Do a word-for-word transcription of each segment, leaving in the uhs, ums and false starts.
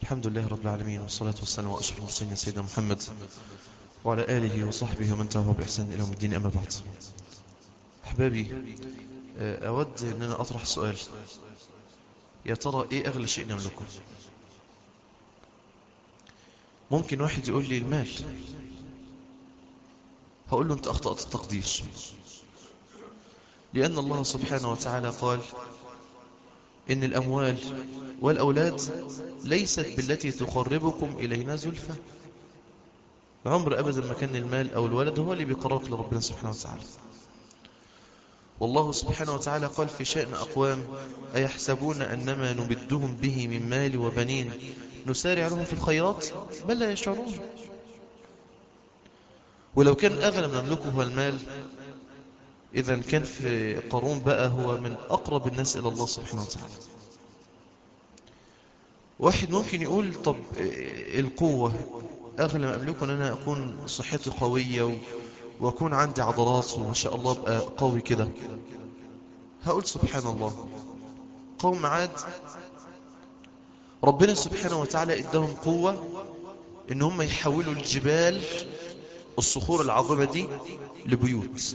الحمد لله رب العالمين، والصلاة والسلام على أشرف المرسلين سيدنا محمد وعلى آله وصحبه ومن تبعهم بإحسان إلى يوم الدين. أما بعد، أحبابي، أود أن أنا أطرح سؤال: يا ترى إيه أغلى شيء نملكه؟ ممكن واحد يقول لي المال. هقول له أنت أخطأت التقدير، لأن الله سبحانه وتعالى قال إن الأموال والأولاد ليست بالتي تقربكم إلينا زلفى. عمر أبدا ما كان المال أو الولد هو اللي بيقربك لربنا سبحانه وتعالى. والله سبحانه وتعالى قال في شأن أقوام: أيحسبون أنما نمدهم به من مال وبنين نسارع لهم في الخيرات بل لا يشعرون. ولو كان أغلى ما نملكه هو المال، إذا كان في قارون بقى هو من أقرب الناس إلى الله سبحانه وتعالى. واحد ممكن يقول: طب القوة أغلى ما أملكه أن أنا أكون صحتي قوية وأكون عندي عضلات وما شاء الله أبقى قوي كده. هقول سبحان الله، قوم عاد ربنا سبحانه وتعالى إدهم قوة إن هم يحولوا الجبال الصخور العظيمة دي لبيوت.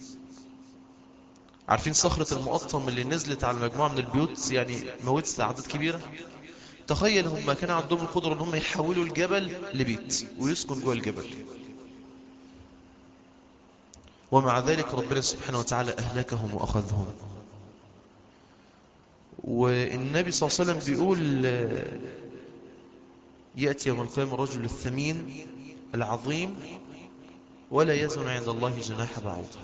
عارفين صخرة المقطم اللي نزلت على مجموعة من البيوت، يعني موتت أعداد كبيرة؟ تخيل هم كان عندهم القدرة ان هم يحولوا الجبل لبيت ويسكن جوه الجبل، ومع ذلك ربنا سبحانه وتعالى أهلكهم وأخذهم. والنبي صلى الله عليه وسلم بيقول: يأتي يوم القيامة الرجل الثمين العظيم ولا يزن عند الله جناح بعوضة.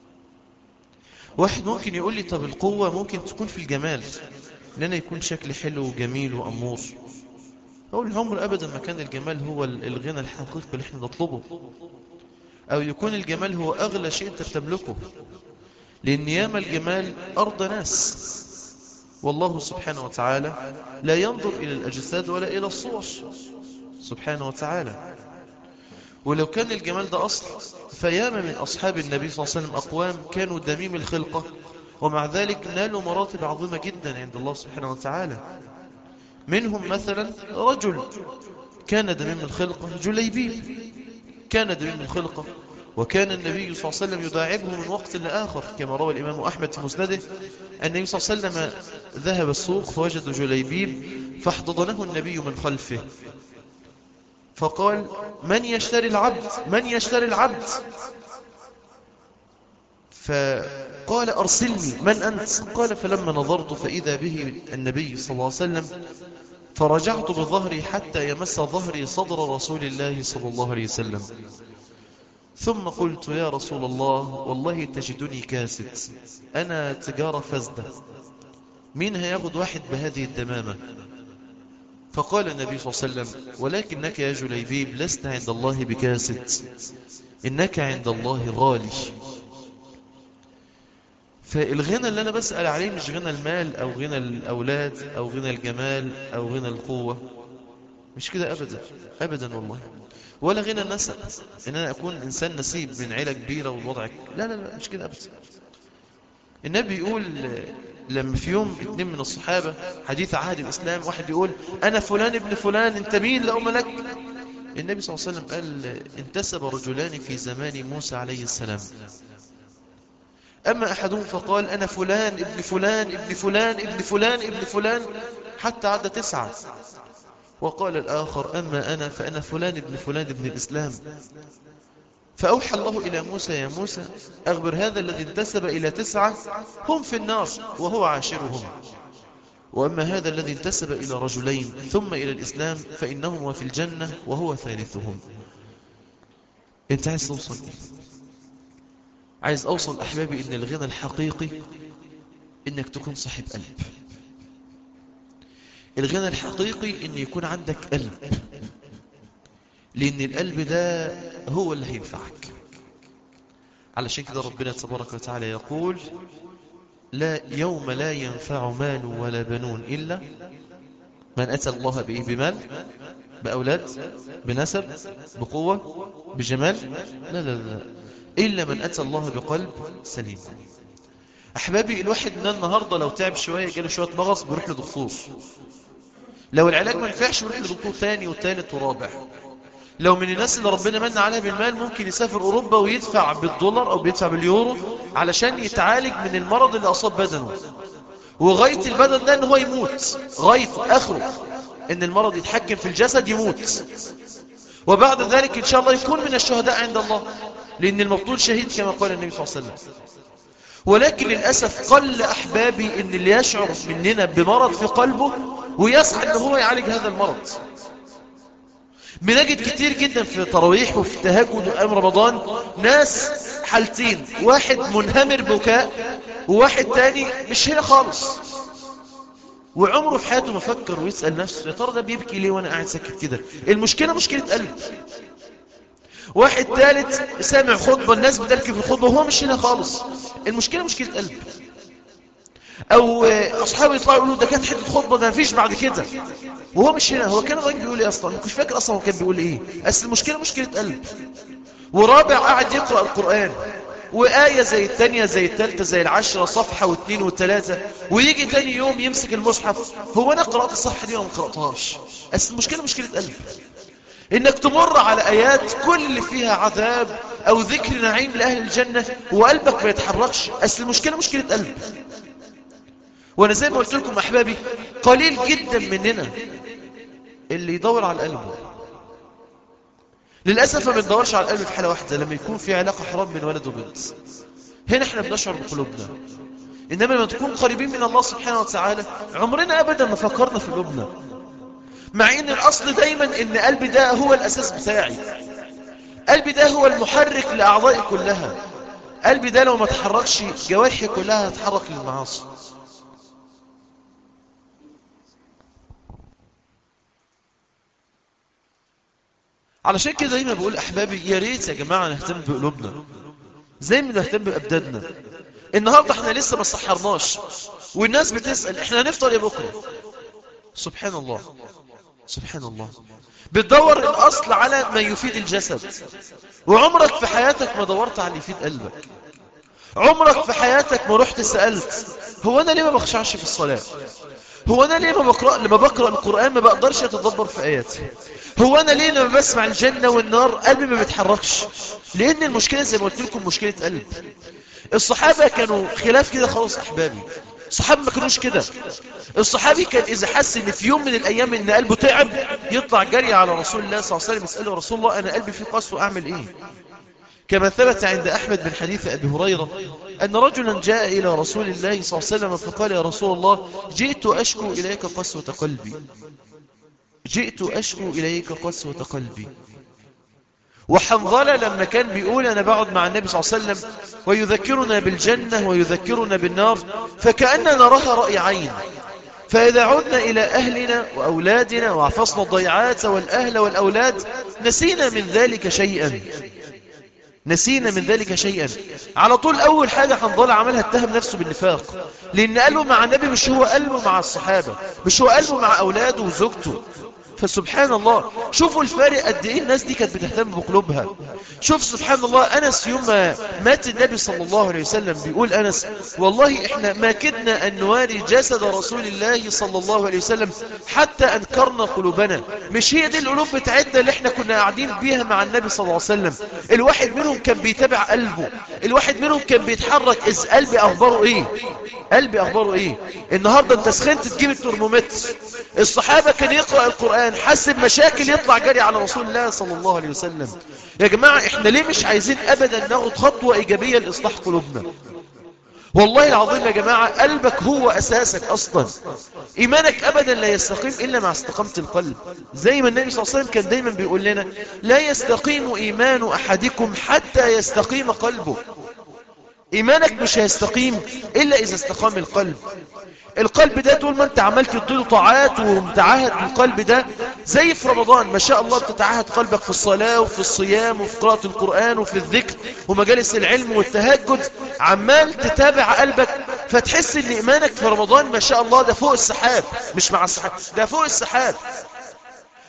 واحد ممكن يقول لي: طب القوة ممكن تكون في الجمال، لأنه يكون شكل حلو وجميل وأمور. أقول: العمر أبدا ما كان الجمال هو الغنى الحقيقي اللي احنا نطلبه، أو يكون الجمال هو أغلى شيء أنت بتملكه، لأن ياما الجمال أرضى ناس، والله سبحانه وتعالى لا ينظر إلى الأجساد ولا إلى الصور سبحانه وتعالى. ولو كان الجمال ده أصل، فياما من أصحاب النبي صلى الله عليه وسلم أقوام كانوا دميم الخلقة ومع ذلك نالوا مراتب عظيمة جدا عند الله سبحانه وتعالى. منهم مثلا رجل كان دميم الخلقة، جليبيب كان دميم الخلقة، وكان النبي صلى الله عليه وسلم يداعبه من وقت لآخر، كما روى الإمام أحمد في مسنده: النبي صلى الله عليه وسلم ذهب السوق فوجد جليبيب فاحتضنه النبي من خلفه فقال: من يشتري العبد؟ من يشتري العبد؟ فقال: أرسلني، من أنت؟ قال: فلما نظرت فإذا به النبي صلى الله عليه وسلم، فرجعت بظهري حتى يمس ظهري صدر رسول الله صلى الله عليه وسلم، ثم قلت: يا رسول الله، والله تجدني كاسد، أنا تجارة فاسدة، مين هياخد واحد بهذه الدمامة؟ فقال النبي صلى الله عليه وسلم: ولكنك يا جليبيب لست عند الله بكاسد، إنك عند الله غالي. فالغنى اللي أنا بسأل عليه مش غنى المال أو غنى الأولاد أو غنى الجمال أو غنى القوة، مش كده أبدا أبدا والله. ولا غنى النسب، إن أنا أكون إنسان نسيب من عيلة كبيرة والوضع، لا لا لا مش كده أبدا. النبي يقول لما في يوم اتنين من الصحابة، حديث عهد الإسلام، واحد يقول: أنا فلان ابن فلان، انت مين لأم لك؟ النبي صلى الله عليه وسلم قال: انتسب رجلان في زمان موسى عليه السلام، أما أحدهم فقال: أنا فلان ابن فلان ابن فلان ابن فلان ابن فلان، حتى عد تسعة. وقال الآخر: أما أنا فأنا فلان ابن فلان ابن الإسلام. فأوحى الله إلى موسى: يا موسى، أخبر هذا الذي انتسب إلى تسعة هم في النار وهو عاشرهم، وأما هذا الذي انتسب إلى رجلين ثم إلى الإسلام فإنهما في الجنة وهو ثالثهم. أنت عايز توصل إيه؟ عايز أوصل أحبابي إن الغنى الحقيقي إنك تكون صاحب قلب. الغنى الحقيقي إن يكون عندك قلب، لأن القلب ده هو اللي هينفعك. علشان كده ربنا تبارك وتعالى يقول: لا يوم لا ينفع مال ولا بنون إلا من أتى الله بإيه؟ بمال، بأولاد، بنسب، بقوة، بجمال، لا لا لا، إلا من أتى الله بقلب سليم. أحبابي، الواحد من النهاردة لو تعب شوية جاله شوية مغص بيروح لدكتور، لو العلاج ما نفعش نروح لدكتور ثاني وثالث ورابع. لو من الناس اللي ربنا من عليها بالمال ممكن يسافر أوروبا ويدفع بالدولار أو بيدفع باليورو علشان يتعالج من المرض اللي أصاب بدنه، وغاية البدن ده ان هو يموت، غاية آخره ان المرض يتحكم في الجسد يموت، وبعد ذلك إن شاء الله يكون من الشهداء عند الله، لأن المقتول شهيد كما قال النبي صلى الله عليه وسلم. ولكن للأسف قل أحبابي إن اللي يشعر مننا بمرض في قلبه ويسعى إن هو يعالج هذا المرض. بنجد كتير جدا في تراويح وفي تهجد وأيام رمضان ناس حالتين، واحد منهمر بكاء وواحد تاني مش هنا خالص، وعمره في حياته ما فكر ويسأل نفسه يا ترى ده بيبكي ليه وأنا قاعد ساكت كده. المشكلة مشكلة قلب. واحد ثالث سامع خطبة الناس بتبكي في الخطبة وهو مش هنا خالص، المشكلة مشكلة قلب. او اصحابه يطلعوا يقولوا ده كانت حته خطبه ده مفيش بعد كده، وهو مش هنا. هو كان الراجل بيقول ايه اصلا؟ مش فاكر اصلا هو كان بيقول ايه. اصل المشكله مشكله قلب. ورابع قاعد يقرا القران وآية زي الثانية زي الثالثة زي العشرة صفحة واثنين وثلاثة، ويجي تاني يوم يمسك المصحف هو أنا قرأت الصفحة دي وما قرأتهاش. أصل المشكلة مشكلة قلب. إنك تمر على آيات كل فيها عذاب أو ذكر نعيم لأهل الجنة وقلبك ما يتحركش. أصل المشكلة مشكلة قلب. وأنا زي ما قلت لكم أحبابي قليل جدا مننا اللي يدور على قلبه. للأسف ما بندورش على القلب في حالة واحدة، لما يكون في علاقة حرام بين ولد وبنت، هنا احنا بنشعر بقلوبنا. إنما لما تكون قريبين من الله سبحانه وتعالى عمرنا أبدا ما فكرنا في قلوبنا، مع إن الأصل دايما إن قلبي ده هو الأساس بتاعي، قلبي ده هو المحرك لأعضائي كلها، قلبي ده لو ما تحركش جوارحي كلها هتحرك للمعاصي. علشان كده دايما بقول أحبابي يا ريت يا جماعة نهتم بقلوبنا زي ما نهتم بأبداننا. النهاردة احنا لسه ما صحرناش والناس بتسأل احنا هنفطر يا بكرة. سبحان الله سبحان الله، بتدور الأصل على ما يفيد الجسد، وعمرك في حياتك ما دورت على اللي يفيد قلبك. عمرك في حياتك ما رحت سألت هو أنا ليه ما بخشعش في الصلاة؟ هو أنا ليه ما بقرأ لما بقرأ القرآن ما بقدرش أتدبر في آياته؟ هو أنا ليه لما بسمع الجنة والنار قلبي ما بيتحركش؟ لأن المشكلة زي ما قلت لكم مشكلة قلب. الصحابة كانوا خلاف كده خالص أحبابي، الصحابة ما كانوش كده. الصحابي كان إذا حس إن في يوم من الأيام إن قلبه تعب يطلع جري على رسول الله صلى الله عليه وسلم يسأله رسول الله أنا قلبي فيه قسوة أعمل إيه؟ كما ثبت عند أحمد من حديث أبي هريرة أن رجلا جاء إلى رسول الله صلى الله عليه وسلم فقال يا رسول الله جئت أشكو إليك قسوة قلبي، جئت أشكو إليك قسوة قلبي. وحنظلة لما كان بيقول أنا بقعد مع النبي صلى الله عليه وسلم ويذكرنا بالجنة ويذكرنا بالنار فكأننا نراها رأي عين، فإذا عدنا إلى أهلنا وأولادنا وحفظنا الضيعات والأهل والأولاد نسينا من ذلك شيئا، نسينا من ذلك شيئا. على طول أول حاجة حنظلة عملها اتهم نفسه بالنفاق، لأن قلبه مع النبي مش هو قلبه مع الصحابة، مش هو قلبه مع أولاده وزوجته. فسبحان الله شوفوا الفارق قد ايه الناس دي كانت بتهتم بقلوبها. شوف سبحان الله أنس يوم ما مات النبي صلى الله عليه وسلم بيقول أنس والله احنا ما كدنا أن نواري جسد رسول الله صلى الله عليه وسلم حتى أنكرنا قلوبنا. مش هي دي القلوب بتاعتنا اللي احنا كنا قاعدين بيها مع النبي صلى الله عليه وسلم؟ الواحد منهم كان بيتابع قلبه، الواحد منهم كان بيتحرك إذ قلبي أخباره ايه، قلبي أخباره ايه. النهاردة انت سخنت تجيب الترمومتر. الصحابة كان يقرأ القرآن حسب مشاكل يطلع جري على رسول الله صلى الله عليه وسلم. يا جماعة احنا ليه مش عايزين ابدا ناخد خطوة ايجابية لاصلاح قلوبنا؟ والله العظيم يا جماعة قلبك هو اساسك اصلا. ايمانك ابدا لا يستقيم الا مع استقامة القلب، زي ما النبي صلى الله عليه وسلم كان دايما بيقول لنا لا يستقيم ايمان احدكم حتى يستقيم قلبه. ايمانك مش هيستقيم الا اذا استقام القلب. القلب ده طول ما انت عملت تديله طاعات ومتعاهد بالقلب ده، زي في رمضان ما شاء الله بتتعاهد قلبك في الصلاة وفي الصيام وفي قراءة القرآن وفي الذكر ومجالس العلم والتهجد، عمال تتابع قلبك فتحس ان ايمانك في رمضان ما شاء الله ده فوق السحاب، مش مع السحاب، ده فوق السحاب.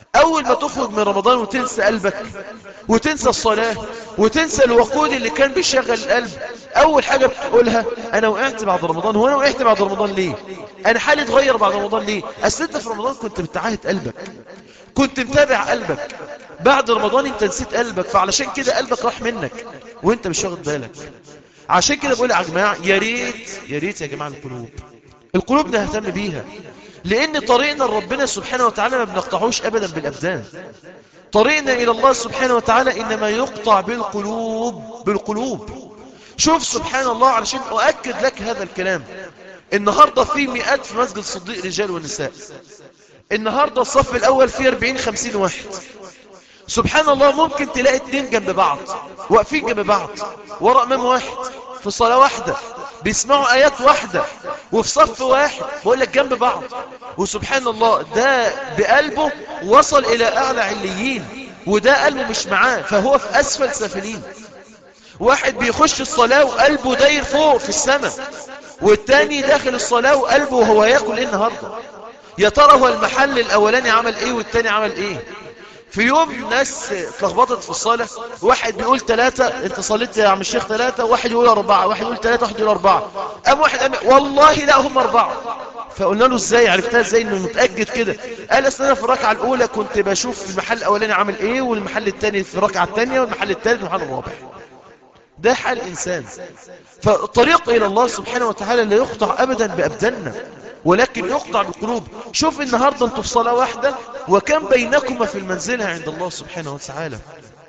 أول ما تخرج من رمضان وتنسى قلبك وتنسى الصلاة وتنسى الوقود اللي كان بيشغل القلب، أول حاجة بتقولها أنا وقعت بعد رمضان. هو أنا وقعت بعد رمضان ليه؟ أنا حالي اتغير بعد رمضان ليه؟ أصل أنت في رمضان كنت بتعاهد قلبك، كنت متابع قلبك. بعد رمضان أنت نسيت قلبك، فعلشان كده قلبك راح منك وأنت مش واخد بالك. عشان كده بقول يا جماعة يا ريت يا ريت يا جماعة القلوب القلوب نهتم بيها، لأن طريقنا لربنا سبحانه وتعالى ما بنقطعوش أبدا بالأبدان. طريقنا إلى الله سبحانه وتعالى إنما يقطع بالقلوب بالقلوب. شوف سبحان الله، علشان أؤكد لك هذا الكلام، النهاردة في مئات في مسجد الصديق رجال ونساء، النهاردة الصف الأول فيه أربعين خمسين واحد. سبحان الله، ممكن تلاقي اتنين جنب بعض واقفين جنب بعض وراء امام واحد في صلاة واحدة بيسمعوا آيات واحدة وفي صف واحد، بقول لك جنب بعض. وسبحان الله ده بقلبه وصل إلى أعلى عليين، وده قلبه مش معاه فهو في أسفل سافلين. واحد بيخش الصلاة وقلبه داير فوق في السماء، والتاني داخل الصلاة وقلبه وهو يأكل ايه النهاردة. يا ترى هو المحل الأولاني عمل ايه والتاني عمل ايه؟ في يوم ناس اتلخبطت في الصلاة، واحد بيقول ثلاثة، انت صليت يا عم الشيخ ثلاثة، واحد يقول أربعة، واحد يقول ثلاثة، واحد يقول أربعة. أم واحد أم والله لا هم أربعة. فقلنا له ازاي عرفتها ازاي انه متأكد كده؟ قال اصل انا في الركعة الأولى كنت بشوف المحل الأولاني عمل ايه، والمحل الثاني في الركعة الثانية، والمحل الثالث والمحل الرابع. ده حال الإنسان. فالطريق إلى الله سبحانه وتعالى لا يقطع أبدا بأبداننا، ولكن يقطع بالقلوب. شوف النهاردة انتوا في صلاة واحدة وكان بينكما في المنزلة عند الله سبحانه وتعالى.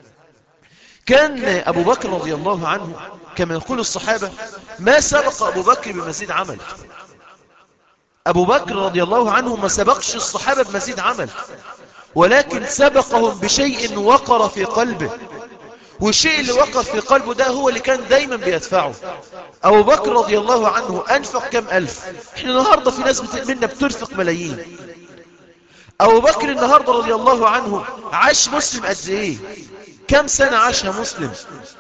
كان أبو بكر رضي الله عنه كما يقول الصحابة ما سبق أبو بكر بمزيد عمل. أبو بكر رضي الله عنه ما سبقش الصحابة بمزيد عمل، ولكن سبقهم بشيء وقر في قلبه، والشيء اللي وقر في قلبه ده هو اللي كان دايما بيدفعه. أبو بكر رضي الله عنه أنفق كم ألف. احنا النهاردة في ناس منا بتنفق ملايين. أبو بكر النهاردة رضي الله عنه عاش مسلم قد ايه؟ كم سنة عاشها مسلم؟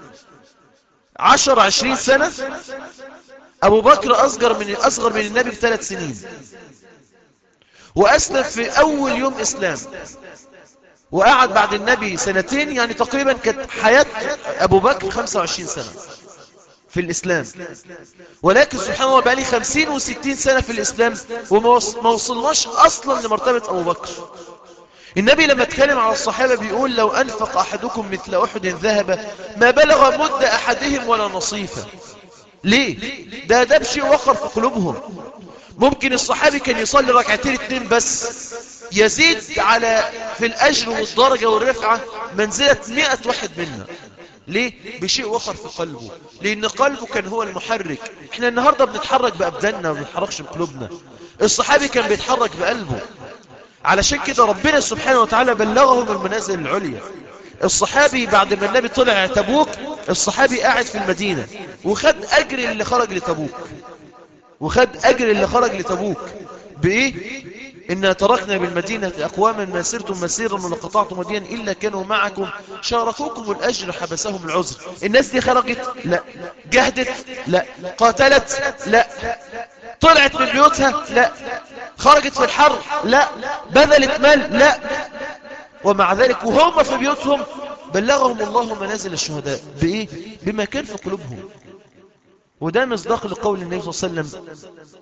عشر عشرين سنة. أبو بكر أصغر من أصغر من النبي بثلاث سنين، وأسلم في أول يوم إسلام، وقعد بعد النبي سنتين، يعني تقريبا كانت حياة أبو بكر خمسة وعشرين سنة في الإسلام. ولكن سبحان الله بقى لي خمسين وستين سنة في الإسلام وما وصلناش أصلا لمرتبة أبو بكر. النبي لما اتكلم على الصحابة بيقول لو أنفق أحدكم مثل أحد ذهب ما بلغ مد أحدهم ولا نصيفة. ليه؟ ده ده بشيء وقر في قلوبهم. ممكن الصحابي كان يصلي ركعتين اتنين بس يزيد على في الأجر والدرجة والرفعة منزلة مئة واحد منا. ليه؟ بشيء وقر في قلبه، لأن قلبه كان هو المحرك. احنا النهاردة بنتحرك بأبداننا وما بنتحركش بقلوبنا. الصحابي كان بيتحرك بقلبه، علشان كده ربنا سبحانه وتعالى بلغهم المنازل العليا. الصحابي بعد ما النبي طلع تبوك، الصحابي قاعد في المدينة وخد أجر اللي خرج لتبوك، وخد أجر اللي خرج لتبوك بإيه؟ إنا تركنا بالمدينة أقواما ما سرتم مسيرا ولا قطعتم وديا إلا كانوا معكم شاركوكم الأجر حبسهم العذر. الناس دي خرجت؟ لا. جهدت؟ لا. قاتلت؟ لا. طلعت من بيوتها؟ لا. خرجت في الحر؟ لا. بذلت مال؟ لا. ومع ذلك وهم في بيوتهم بلغهم الله منازل الشهداء بإيه؟ بما كان في قلوبهم. وده مصداق لقول النبي صلى الله عليه وسلم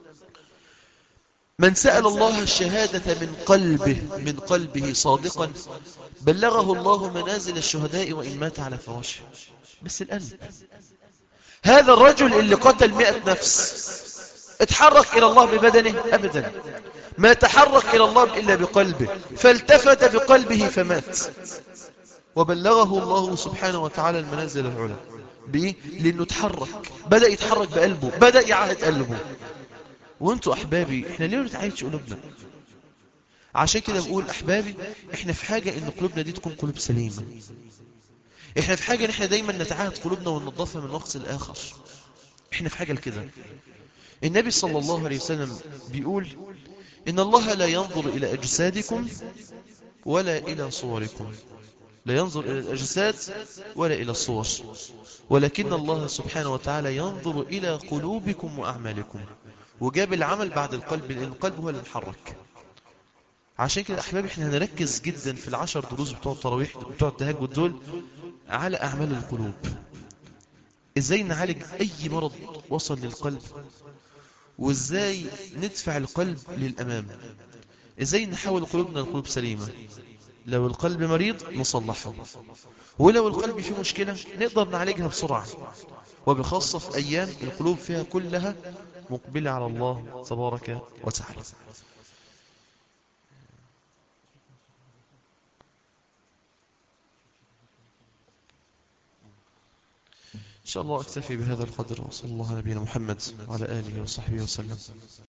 من سأل الله الشهادة من قلبه من قلبه صادقا بلغه الله منازل الشهداء وإن مات على فراشه. بس القلب. هذا الرجل اللي قتل مئة نفس اتحرك إلى الله ببدنه؟ أبدا. ما تحرك إلى الله إلا بقلبه، فالتفت بقلبه فمات، وبلغه الله سبحانه وتعالى المنازل العلى. بإيه؟ لأنه تحرك، بدأ يتحرك بقلبه، بدأ يعهد قلبه. وانتوا أحبابي احنا ليه نتعايش قلوبنا؟ عشان كده بقول أحبابي احنا في حاجة ان قلوبنا دي تكون قلوب سليمة. احنا في حاجة ان احنا دايما نتعاهد قلوبنا وننظفها من نقص الآخر. احنا في حاجة لكده. النبي صلى الله عليه وسلم بيقول إن الله لا ينظر إلى أجسادكم ولا إلى صوركم. لا ينظر إلى الأجساد ولا إلى الصور، ولكن الله سبحانه وتعالى ينظر إلى قلوبكم وأعمالكم. وجاب العمل بعد القلب، لأن القلب هو اللي محرك. عشان كده أحبابي احنا هنركز جدا في العشر دروس بتوع التراويح بتوع التهجد دول على أعمال القلوب. ازاي نعالج أي مرض وصل للقلب، وازاي ندفع القلب للأمام، ازاي نحول قلوبنا لقلوب سليمة. لو القلب مريض نصلحه، ولو القلب فيه مشكلة نقدر نعالجها بسرعة، وبخاصة في أيام القلوب فيها كلها مقبلة على الله تبارك وتعالى. إن شاء الله أكتفي بهذا القدر، وصلى الله على نبينا محمد وعلى آله وصحبه وسلم.